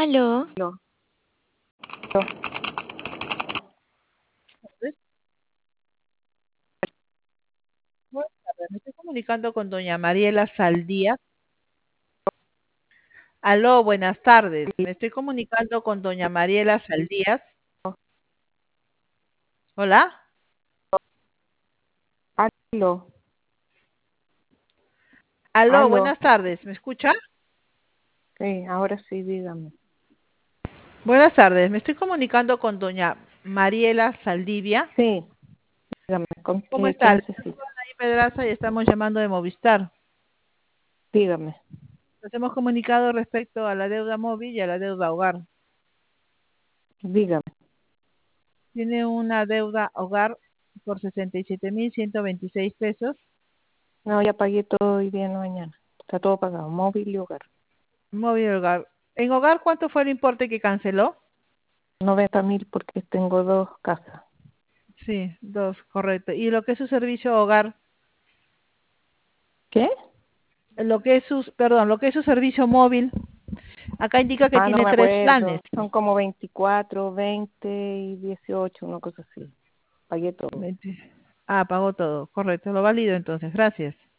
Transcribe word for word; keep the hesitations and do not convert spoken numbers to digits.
Aló. Aló. Aló. Buenas tardes, me estoy comunicando con doña Mariela Saldías. Aló, buenas tardes. Me estoy comunicando con doña Mariela Saldías. Hola. Aló. Aló, Aló. buenas tardes. ¿Me escucha? Sí, ahora sí, dígame. Buenas tardes. Me estoy comunicando con doña Mariela Saldivia. Sí, dígame. ¿Con ¿Cómo qué, qué está? Le necesita? saludo a Anaí Pedraza y estamos llamando de Movistar. Dígame. Nos hemos comunicado respecto a la deuda móvil y a la deuda hogar. Dígame. Tiene una deuda hogar por sesenta y siete mil ciento veintiséis pesos. No, ya pagué todo hoy día en la mañana. Está todo pagado, móvil y hogar. Móvil y hogar. En hogar, ¿cuánto fue el importe que canceló? Noventa mil porque tengo dos casas. Sí, dos, correcto. ¿Y lo que es su servicio hogar? ¿Qué? Lo que es su, perdón, lo que es su servicio móvil. Acá indica que Ah, no tiene me tres planes. acuerdo. Son como veinticuatro, veinte y dieciocho, una cosa así. Pagué todo. veinte. Ah, pagó todo, correcto. Lo valido entonces, gracias.